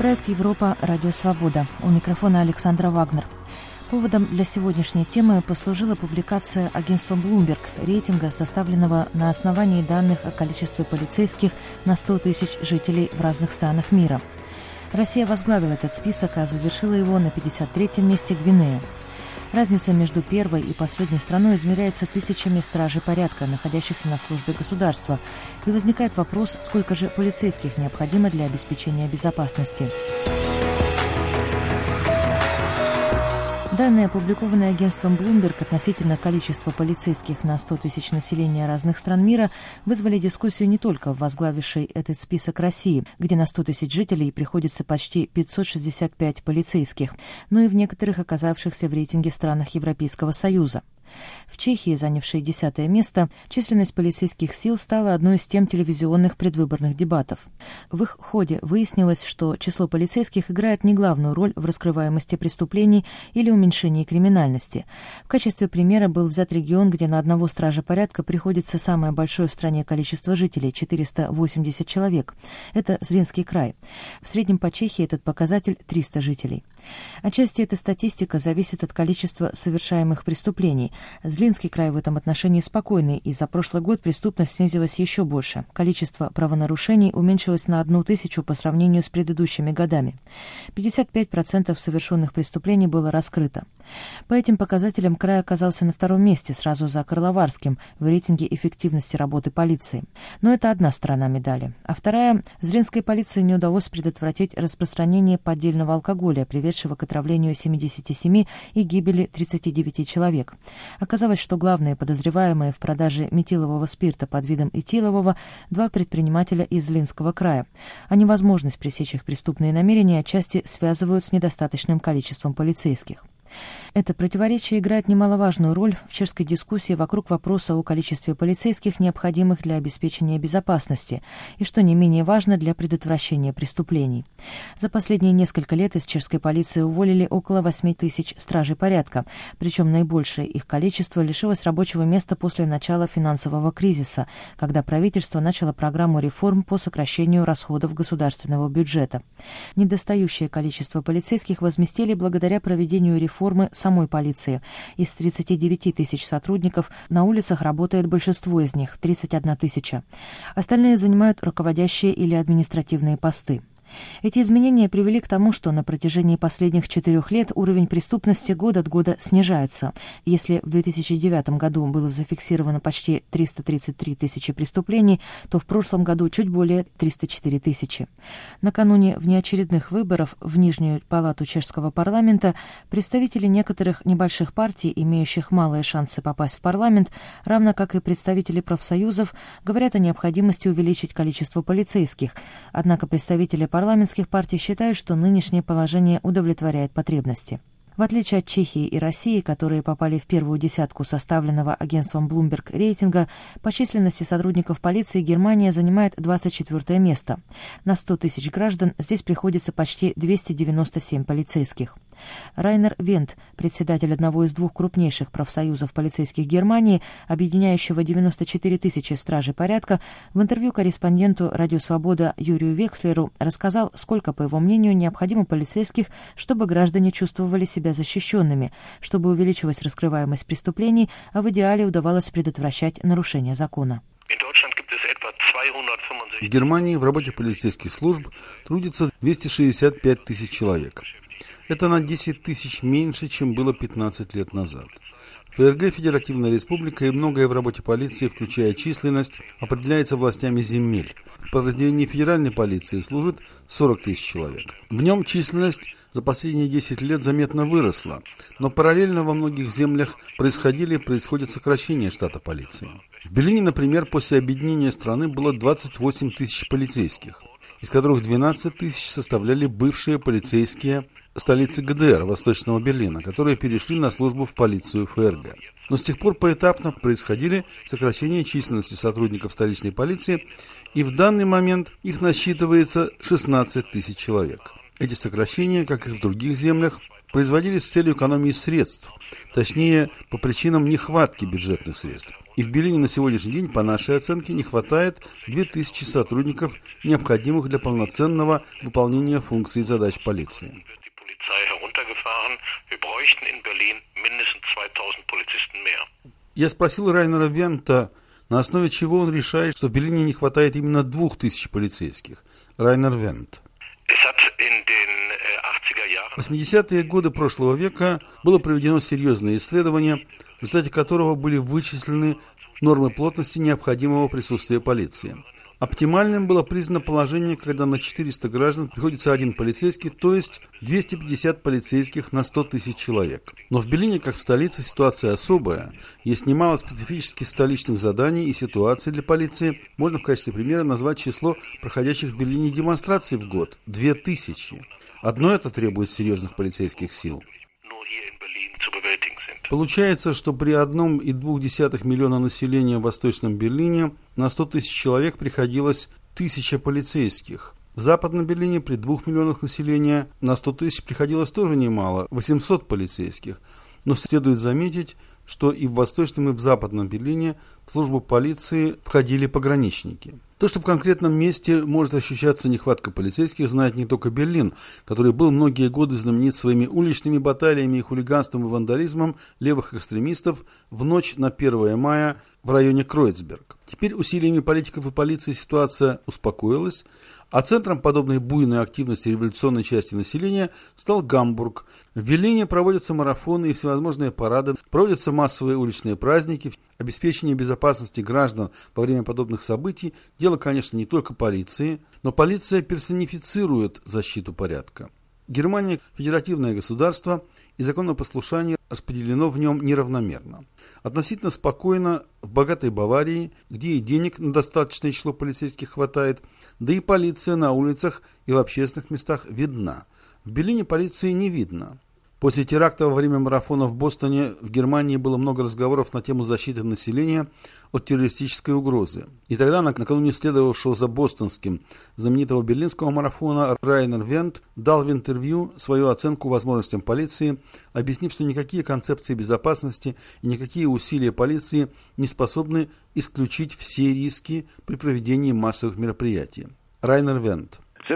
Проект «Европа. Радио Свобода». У микрофона Александра Вагнер. Поводом для сегодняшней темы послужила публикация агентством Bloomberg рейтинга, составленного на основании данных о количестве полицейских на 100 тысяч жителей в разных странах мира. Россия возглавила этот список, а завершила его на 53-м месте Гвинея. Разница между первой и последней страной измеряется тысячами стражей порядка, находящихся на службе государства. И возникает вопрос, сколько же полицейских необходимо для обеспечения безопасности. Данные, опубликованные агентством Bloomberg относительно количества полицейских на 100 тысяч населения разных стран мира, вызвали дискуссию не только в возглавившей этот список России, где на 100 тысяч жителей приходится почти 565 полицейских, но и в некоторых оказавшихся в рейтинге странах Европейского Союза. В Чехии, занявшей 10-е место, численность полицейских сил стала одной из тем телевизионных предвыборных дебатов. В их ходе выяснилось, что число полицейских играет не главную роль в раскрываемости преступлений или уменьшении криминальности. В качестве примера был взят регион, где на одного стража порядка приходится самое большое в стране количество жителей – 480 человек. Это Злинский край. В среднем по Чехии этот показатель – 300 жителей. Отчасти эта статистика зависит от количества совершаемых преступлений. Злинский край в этом отношении спокойный, и за прошлый год преступность снизилась еще больше. Количество правонарушений уменьшилось на 1000 по сравнению с предыдущими годами. 55% совершенных преступлений было раскрыто. По этим показателям край оказался на втором месте, сразу за Карловарским, в рейтинге эффективности работы полиции. Но это одна сторона медали. А вторая – Злинской полиции не удалось предотвратить распространение поддельного алкоголя, приведшего к отравлению 77 и гибели 39 человек. Оказалось, что главные подозреваемые в продаже метилового спирта под видом этилового – 2 предпринимателя из Злинского края. А невозможность пресечь их преступные намерения отчасти связывают с недостаточным количеством полицейских. Это противоречие играет немаловажную роль в чешской дискуссии вокруг вопроса о количестве полицейских, необходимых для обеспечения безопасности, и, что не менее важно, для предотвращения преступлений. За последние несколько лет из чешской полиции уволили около 8 тысяч стражей порядка, причем наибольшее их количество лишилось рабочего места после начала финансового кризиса, когда правительство начало программу реформ по сокращению расходов государственного бюджета. Недостающее количество полицейских возместили благодаря проведению реформы самой полиции. Из 39 тысяч сотрудников на улицах работает большинство из них – 31 тысяча. Остальные занимают руководящие или административные посты. Эти изменения привели к тому, что на протяжении последних 4 лет уровень преступности год от года снижается. Если в 2009 году было зафиксировано почти 333 тысячи преступлений, то в прошлом году чуть более 304 тысячи. Накануне внеочередных выборов в Нижнюю палату чешского парламента представители некоторых небольших партий, имеющих малые шансы попасть в парламент, равно как и представители профсоюзов, говорят о необходимости увеличить количество полицейских. Однако представители парламентских партий считают, что нынешнее положение удовлетворяет потребности. В отличие от Чехии и России, которые попали в первую десятку составленного агентством Bloomberg рейтинга, по численности сотрудников полиции Германия занимает 24 место. На 100 тысяч граждан здесь приходится почти 297 полицейских. Райнер Вент, председатель одного из 2 крупнейших профсоюзов полицейских Германии, объединяющего 94 тысячи стражей порядка, в интервью корреспонденту «Радио Свобода» Юрию Векслеру рассказал, сколько, по его мнению, необходимо полицейских, чтобы граждане чувствовали себя защищенными, чтобы увеличивалась раскрываемость преступлений, а в идеале удавалось предотвращать нарушения закона. В Германии в работе полицейских служб трудится 265 тысяч человек. Это на 10 тысяч меньше, чем было 15 лет назад. ФРГ – Федеративная Республика, и многое в работе полиции, включая численность, определяется властями земель. В подразделении федеральной полиции служит 40 тысяч человек. В нем численность за последние 10 лет заметно выросла, но параллельно во многих землях происходили и происходит сокращение штата полиции. В Берлине, например, после объединения страны было 28 тысяч полицейских, из которых 12 тысяч составляли бывшие полицейские столицы ГДР, Восточного Берлина, которые перешли на службу в полицию ФРГ. Но с тех пор поэтапно происходили сокращения численности сотрудников столичной полиции, и в данный момент их насчитывается 16 тысяч человек. Эти сокращения, как и в других землях, производились с целью экономии средств, точнее, по причинам нехватки бюджетных средств. И в Берлине на сегодняшний день, по нашей оценке, не хватает 2000 сотрудников, необходимых для полноценного выполнения функций и задач полиции. Я спросил Райнера Вента, на основе чего он решает, что в Берлине не хватает именно 2000 полицейских. Райнер Вент. В 80-е годы прошлого века было проведено серьезное исследование, в результате которого были вычислены нормы плотности необходимого присутствия полиции. Оптимальным было признано положение, когда на 400 граждан приходится один полицейский, то есть 250 полицейских на 100 тысяч человек. Но в Берлине, как в столице, ситуация особая. Есть немало специфических столичных заданий и ситуаций для полиции. Можно в качестве примера назвать число проходящих в Берлине демонстраций в год – 2000. Одно это требует серьезных полицейских сил. Получается, что при 1,2 миллиона населения в Восточном Берлине на 100 тысяч человек приходилось 1000 полицейских. В Западном Берлине при 2 миллионах населения на 100 тысяч приходилось тоже немало – 800 полицейских. Но следует заметить, что и в Восточном, и в Западном Берлине в службу полиции входили пограничники. То, что в конкретном месте может ощущаться нехватка полицейских, знает не только Берлин, который был многие годы знаменит своими уличными баталиями, хулиганством и вандализмом левых экстремистов в ночь на 1 мая в районе Кройцберг. Теперь усилиями политиков и полиции ситуация успокоилась, а центром подобной буйной активности революционной части населения стал Гамбург. В Берлине проводятся марафоны и всевозможные парады, проводятся массовые уличные праздники. Обеспечение безопасности граждан во время подобных событий – дело, конечно, не только полиции, но полиция персонифицирует защиту порядка. Германия – федеративное государство, и законопослушание распределено в нем неравномерно. Относительно спокойно в богатой Баварии, где и денег на достаточное число полицейских хватает, да и полиция на улицах и в общественных местах видна. В Берлине полиции не видно. После теракта во время марафона в Бостоне в Германии было много разговоров на тему защиты населения от террористической угрозы. И тогда, накануне следовавшего за бостонским знаменитого берлинского марафона, Райнер Вент дал в интервью свою оценку возможностям полиции, объяснив, что никакие концепции безопасности и никакие усилия полиции не способны исключить все риски при проведении массовых мероприятий. Райнер Вент.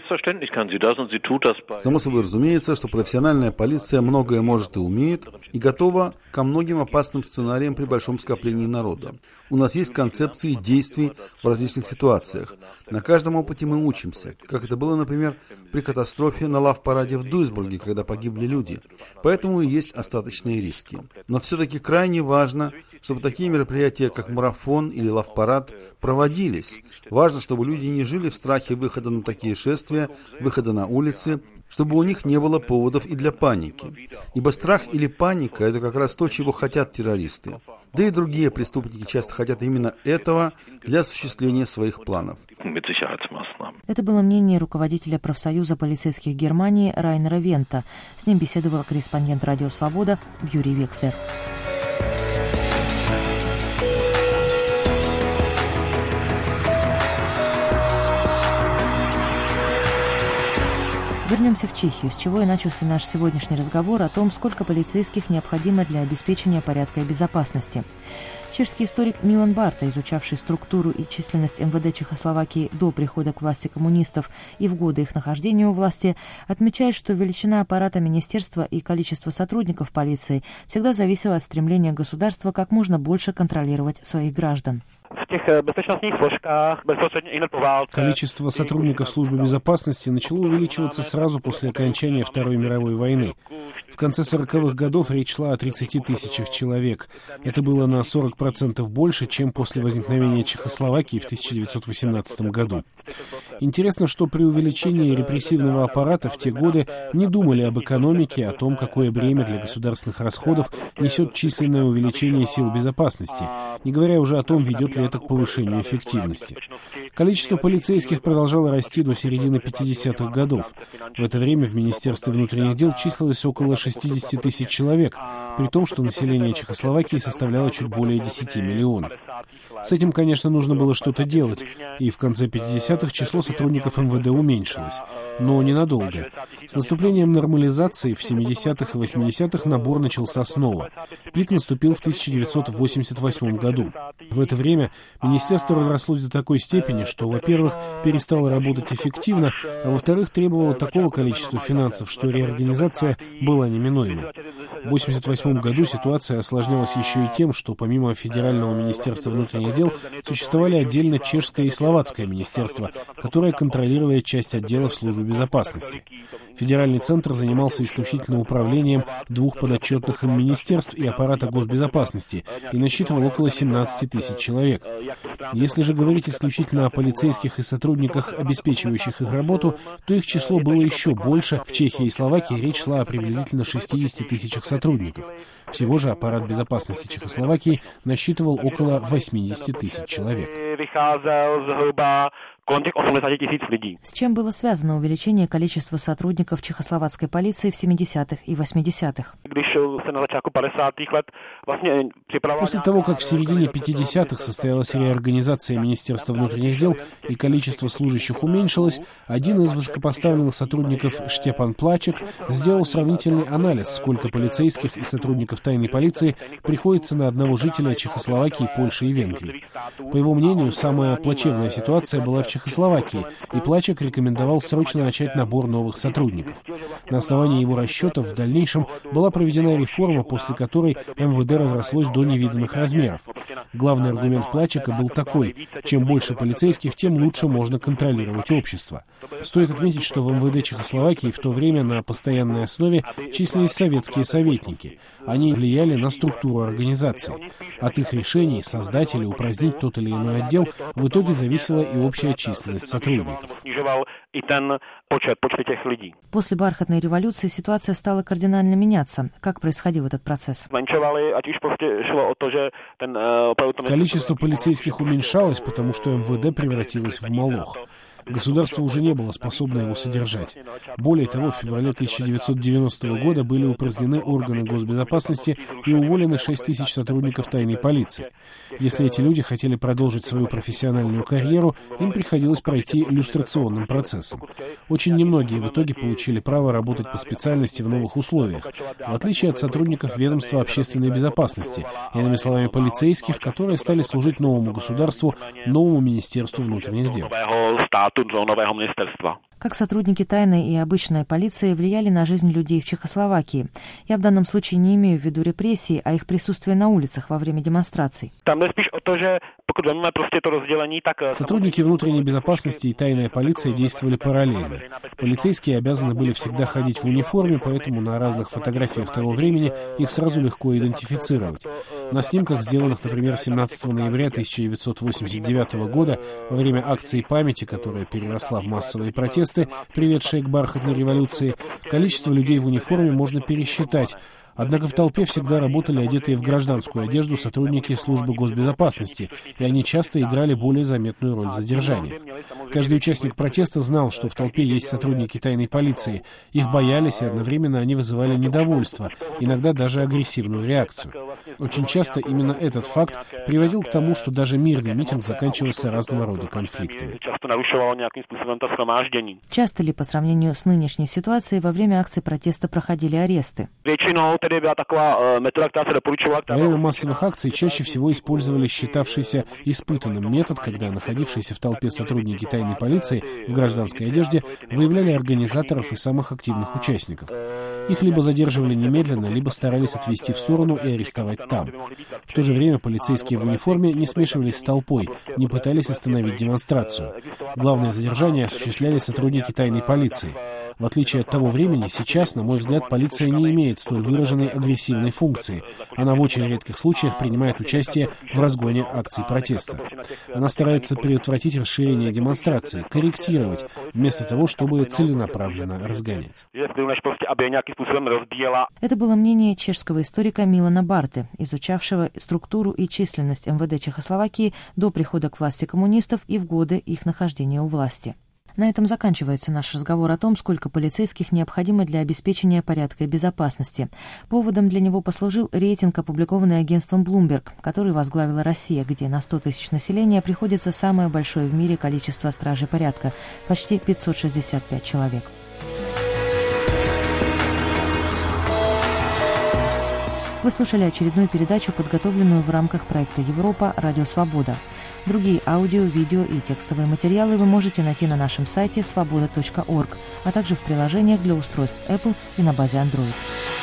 Само собой разумеется, что профессиональная полиция многое может и умеет, и готова ко многим опасным сценариям при большом скоплении народа. У нас есть концепции действий в различных ситуациях. На каждом опыте мы учимся, как это было, например, при катастрофе на лав-параде в Дуйсбурге, когда погибли люди. Поэтому и есть остаточные риски. Но все-таки крайне важно, чтобы такие мероприятия, как марафон или лав-парад, проводились. Важно, чтобы люди не жили в страхе выхода на такие шествия, выхода на улицы, чтобы у них не было поводов и для паники. Ибо страх или паника – это как раз то, чего хотят террористы. Да и другие преступники часто хотят именно этого для осуществления своих планов. Это было мнение руководителя профсоюза полицейских Германии Райнера Вента. С ним беседовал корреспондент «Радио Свобода» Юрий Векслер. Вернемся в Чехию, с чего и начался наш сегодняшний разговор о том, сколько полицейских необходимо для обеспечения порядка и безопасности. Чешский историк Милан Барта, изучавший структуру и численность МВД Чехословакии до прихода к власти коммунистов и в годы их нахождения у власти, отмечает, что величина аппарата министерства и количество сотрудников полиции всегда зависело от стремления государства как можно больше контролировать своих граждан. Количество сотрудников службы безопасности начало увеличиваться сразу после окончания Второй мировой войны. В конце 40-х годов речь шла о 30 тысячах человек. Это было на 40% больше, чем после возникновения Чехословакии в 1918 году. Интересно, что при увеличении репрессивного аппарата в те годы не думали об экономике, о том, какое бремя для государственных расходов несет численное увеличение сил безопасности, не говоря уже о том, ведет ли это к к повышению эффективности. Количество полицейских продолжало расти до середины 50-х годов. В это время в Министерстве внутренних дел числилось около 60 тысяч человек, при том, что население Чехословакии составляло чуть более 10 миллионов. С этим, конечно, нужно было что-то делать, и в конце 50-х число сотрудников МВД уменьшилось, но ненадолго. С наступлением нормализации в 70-х и 80-х набор начался снова. Пик наступил в 1988 году. В это время министерство разрослось до такой степени, что, во-первых, перестало работать эффективно, а во-вторых, требовало такого количества финансов, что реорганизация была неминуема. В 1988 году ситуация осложнялась еще и тем, что помимо Федерального министерства внутренних дел существовали отдельно чешское и словацкое министерство, которые контролировали часть отделов службы безопасности. Федеральный центр занимался исключительно управлением двух подотчетных им министерств и аппарата госбезопасности и насчитывал около 17 тысяч человек. Если же говорить исключительно о полицейских и сотрудниках, обеспечивающих их работу, то их число было еще больше. В Чехии и Словакии речь шла о приблизительно 60 тысячах сотрудников. Всего же аппарат безопасности Чехословакии насчитывал около 80 тысяч человек. С чем было связано увеличение количества сотрудников чехословацкой полиции в 70-х и 80-х? После того, как в середине 50-х состоялась реорганизация Министерства внутренних дел и количество служащих уменьшилось, один из высокопоставленных сотрудников, Штепан Плачек, сделал сравнительный анализ, сколько полицейских и сотрудников тайной полиции приходится на одного жителя Чехословакии, Польши и Венгрии. По его мнению, самая плачевная ситуация была в Чехословакии, и Плачек рекомендовал срочно начать набор новых сотрудников. На основании его расчетов в дальнейшем была проведена реформа, после которой МВД разрослось до невиданных размеров. Главный аргумент Плачека был такой: чем больше полицейских, тем лучше можно контролировать общество. Стоит отметить, что в МВД Чехословакии в то время на постоянной основе числились советские советники. Они влияли на структуру организации. От их решений создать или упразднить тот или иной отдел в итоге зависела и общая численность сотрудников. После бархатной революции ситуация стала кардинально меняться. Как происходил этот процесс? Количество полицейских уменьшалось, потому что МВД превратилось в молох. Государство уже не было способно его содержать. Более того, в феврале 1990 года были упразднены органы госбезопасности и уволены 6 тысяч сотрудников тайной полиции. Если эти люди хотели продолжить свою профессиональную карьеру, им приходилось пройти люстрационным процессом. Очень немногие в итоге получили право работать по специальности в новых условиях, в отличие от сотрудников ведомства общественной безопасности, иными словами, полицейских, которые стали служить новому государству, новому Министерству внутренних дел. Как сотрудники тайной и обычной полиции влияли на жизнь людей в Чехословакии? Я в данном случае не имею в виду репрессии, а их присутствие на улицах во время демонстраций. Сотрудники внутренней безопасности и тайная полиция действовали параллельно. Полицейские обязаны были всегда ходить в униформе, поэтому на разных фотографиях того времени их сразу легко идентифицировать. На снимках, сделанных, например, 17 ноября 1989 года, во время акции памяти, которая переросла в массовые протесты, приведшие к бархатной революции, количество людей в униформе можно пересчитать. Однако в толпе всегда работали одетые в гражданскую одежду сотрудники службы госбезопасности, и они часто играли более заметную роль в задержании. Каждый участник протеста знал, что в толпе есть сотрудники тайной полиции. Их боялись, и одновременно они вызывали недовольство, иногда даже агрессивную реакцию. Очень часто именно этот факт приводил к тому, что даже мирный митинг заканчивался разного рода конфликтами. Часто ли по сравнению с нынешней ситуацией во время акций протеста проходили аресты? Во время массовых акций чаще всего использовали считавшийся испытанным метод, когда находившиеся в толпе сотрудники тайной полиции в гражданской одежде выявляли организаторов и самых активных участников. Их либо задерживали немедленно, либо старались отвести в сторону и арестовать там. В то же время полицейские в униформе не смешивались с толпой, не пытались остановить демонстрацию. Главное задержание осуществляли сотрудники тайной полиции. В отличие от того времени, сейчас, на мой взгляд, полиция не имеет столь выраженной агрессивной функции. Она в очень редких случаях принимает участие в разгоне акций протеста. Она старается предотвратить расширение демонстраций, корректировать, вместо того, чтобы целенаправленно разгонять. Это было мнение чешского историка Милана Барты, изучавшего структуру и численность МВД Чехословакии до прихода к власти коммунистов и в годы их нахождения у власти. На этом заканчивается наш разговор о том, сколько полицейских необходимо для обеспечения порядка и безопасности. Поводом для него послужил рейтинг, опубликованный агентством Bloomberg, который возглавила Россия, где на 100 тысяч населения приходится самое большое в мире количество стражей порядка – почти 565 человек. Вы слушали очередную передачу, подготовленную в рамках проекта «Европа. Радио Свобода». Другие аудио, видео и текстовые материалы вы можете найти на нашем сайте svoboda.org, а также в приложениях для устройств Apple и на базе Android.